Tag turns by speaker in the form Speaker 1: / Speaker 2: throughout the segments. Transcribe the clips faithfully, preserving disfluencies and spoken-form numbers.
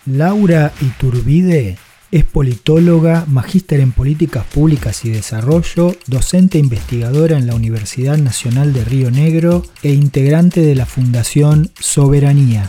Speaker 1: Laura Iturbide es politóloga, magíster en políticas públicas y desarrollo, docente e investigadora en la Universidad Nacional de Río Negro e integrante de la Fundación Soberanía.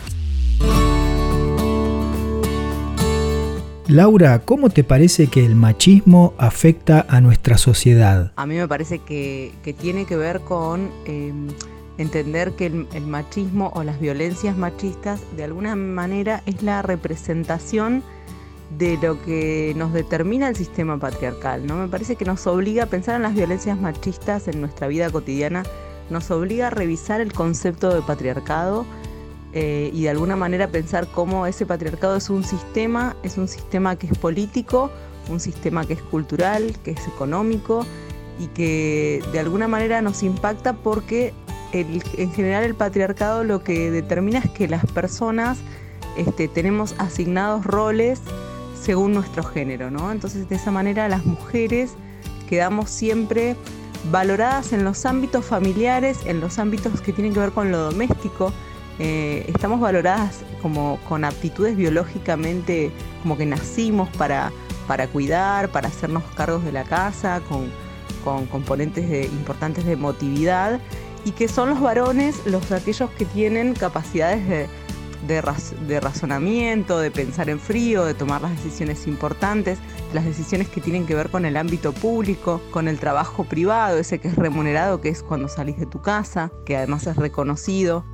Speaker 1: Laura, ¿cómo te parece que el machismo afecta a nuestra sociedad?
Speaker 2: A mí me parece que, que tiene que ver con eh, entender que el, el machismo o las violencias machistas de alguna manera es la representación de lo que nos determina el sistema patriarcal, ¿no? Me parece que nos obliga a pensar en las violencias machistas en nuestra vida cotidiana, nos obliga a revisar el concepto de patriarcado eh, y de alguna manera pensar cómo ese patriarcado es un sistema, es un sistema que es político, un sistema que es cultural, que es económico y que de alguna manera nos impacta porque el, en general el patriarcado lo que determina es que las personas este, tenemos asignados roles según nuestro género, ¿no? Entonces, de esa manera, las mujeres quedamos siempre valoradas en los ámbitos familiares, en los ámbitos que tienen que ver con lo doméstico. Eh, estamos valoradas como con aptitudes biológicamente, como que nacimos para, para cuidar, para hacernos cargos de la casa, con, con componentes de, importantes de emotividad, y que son los varones los aquellos que tienen capacidades de De, raz- de razonamiento, de pensar en frío, de tomar las decisiones importantes, las decisiones que tienen que ver con el ámbito público, con el trabajo privado, ese que es remunerado, que es cuando salís de tu casa, que además es reconocido.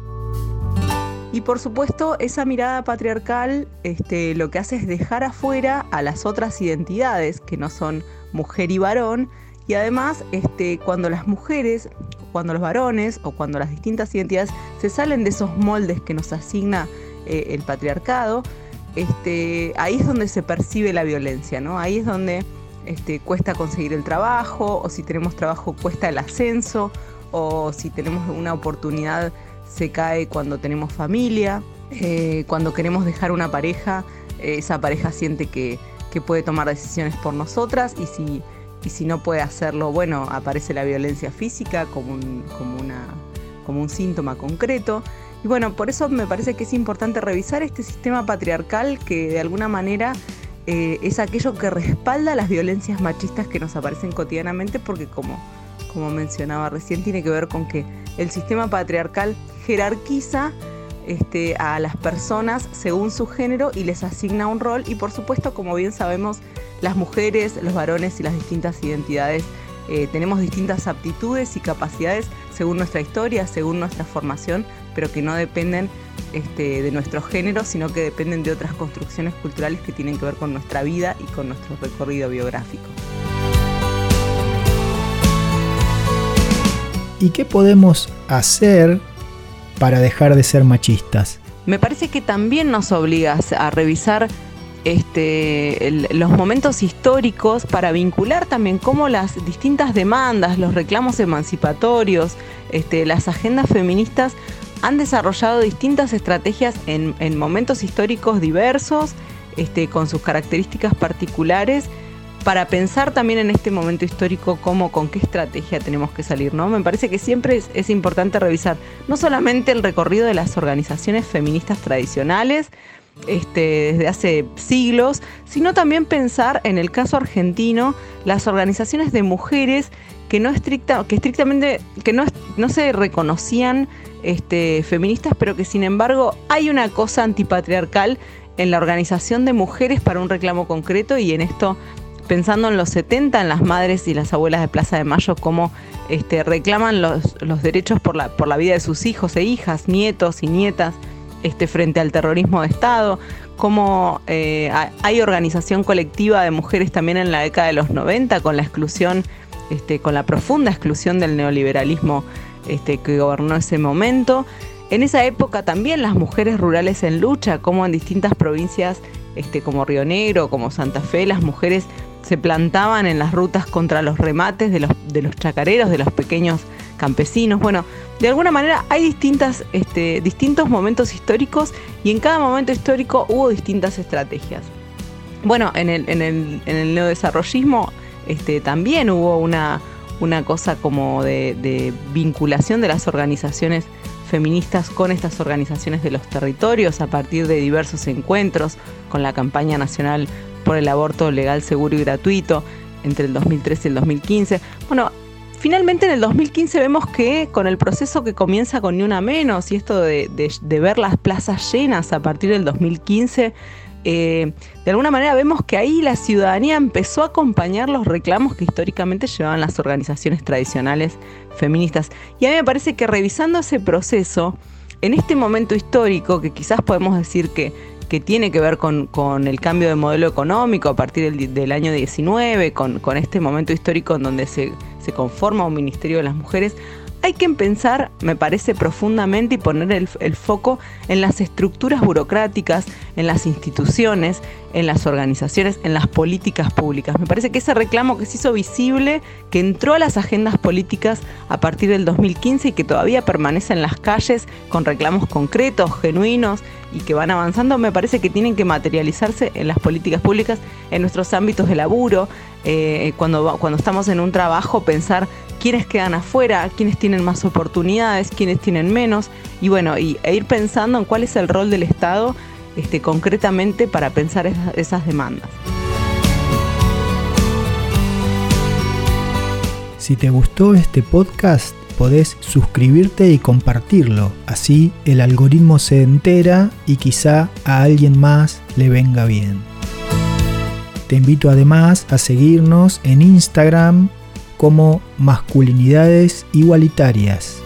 Speaker 2: Y por supuesto, esa mirada patriarcal este, lo que hace es dejar afuera a las otras identidades, que no son mujer y varón, y además este, cuando las mujeres, cuando los varones o cuando las distintas identidades se salen de esos moldes que nos asigna eh, el patriarcado, este, ahí es donde se percibe la violencia, ¿no? Ahí es donde este, cuesta conseguir el trabajo, o si tenemos trabajo cuesta el ascenso, o si tenemos una oportunidad se cae cuando tenemos familia, eh, cuando queremos dejar una pareja, eh, esa pareja siente que, que puede tomar decisiones por nosotras, y si Y si no puede hacerlo, bueno, aparece la violencia física como un, como una, como un síntoma concreto. Y bueno, por eso me parece que es importante revisar este sistema patriarcal que de alguna manera eh, es aquello que respalda las violencias machistas que nos aparecen cotidianamente, porque como, como mencionaba recién, tiene que ver con que el sistema patriarcal jerarquiza este, a las personas según su género y les asigna un rol, y por supuesto, como bien sabemos, las mujeres, los varones y las distintas identidades eh, tenemos distintas aptitudes y capacidades según nuestra historia, según nuestra formación, pero que no dependen este, de nuestro género, sino que dependen de otras construcciones culturales que tienen que ver con nuestra vida y con nuestro recorrido biográfico.
Speaker 1: ¿Y qué podemos hacer para dejar de ser machistas?
Speaker 2: Me parece que también nos obliga a revisar Este, el, los momentos históricos para vincular también cómo las distintas demandas, los reclamos emancipatorios, este, las agendas feministas han desarrollado distintas estrategias en, en momentos históricos diversos, este, con sus características particulares, para pensar también en este momento histórico cómo, con qué estrategia tenemos que salir, ¿no? Me parece que siempre es, es importante revisar no solamente el recorrido de las organizaciones feministas tradicionales, Este, desde hace siglos, sino también pensar en el caso argentino las organizaciones de mujeres que no estricta, que estrictamente que no, no se reconocían este, feministas, pero que sin embargo hay una cosa antipatriarcal en la organización de mujeres para un reclamo concreto, y en esto pensando en los setenta, en las madres y las abuelas de Plaza de Mayo, cómo este, reclaman los, los derechos por la, por la vida de sus hijos e hijas, nietos y nietas, Este, frente al terrorismo de Estado, cómo eh, hay organización colectiva de mujeres también en la década de los noventa, con la exclusión, este, con la profunda exclusión del neoliberalismo este, que gobernó ese momento. En esa época también las mujeres rurales en lucha, como en distintas provincias este, como Río Negro, como Santa Fe, las mujeres se plantaban en las rutas contra los remates de los, de los chacareros, de los pequeños campesinos. Bueno, de alguna manera hay distintas, este, distintos momentos históricos, y en cada momento histórico hubo distintas estrategias. Bueno, en el, en el, en el neodesarrollismo este, también hubo una, una cosa como de, de vinculación de las organizaciones feministas con estas organizaciones de los territorios a partir de diversos encuentros con la campaña nacional por el aborto legal, seguro y gratuito entre el dos mil trece y el dos mil quince. Bueno, finalmente en el dos mil quince vemos que con el proceso que comienza con Ni Una Menos y esto de, de, de ver las plazas llenas a partir del dos mil quince, eh, de alguna manera vemos que ahí la ciudadanía empezó a acompañar los reclamos que históricamente llevaban las organizaciones tradicionales feministas. Y a mí me parece que revisando ese proceso, en este momento histórico, que quizás podemos decir que, que tiene que ver con, con el cambio de modelo económico a partir del, del año diecinueve, con, con este momento histórico en donde se, se conforma un Ministerio de las Mujeres, hay que pensar, me parece, profundamente y poner el, el foco en las estructuras burocráticas, en las instituciones, en las organizaciones, en las políticas públicas. Me parece que ese reclamo que se hizo visible, que entró a las agendas políticas a partir del dos mil quince y que todavía permanece en las calles con reclamos concretos, genuinos y que van avanzando, me parece que tienen que materializarse en las políticas públicas, en nuestros ámbitos de laburo, eh, cuando, cuando estamos en un trabajo, pensar quiénes quedan afuera, quiénes tienen más oportunidades, quiénes tienen menos, y bueno, y, e ir pensando en cuál es el rol del Estado este, concretamente para pensar esas, esas demandas.
Speaker 1: Si te gustó este podcast, podés suscribirte y compartirlo, así el algoritmo se entera y quizá a alguien más le venga bien. Te invito además a seguirnos en Instagram como Masculinidades Igualitarias.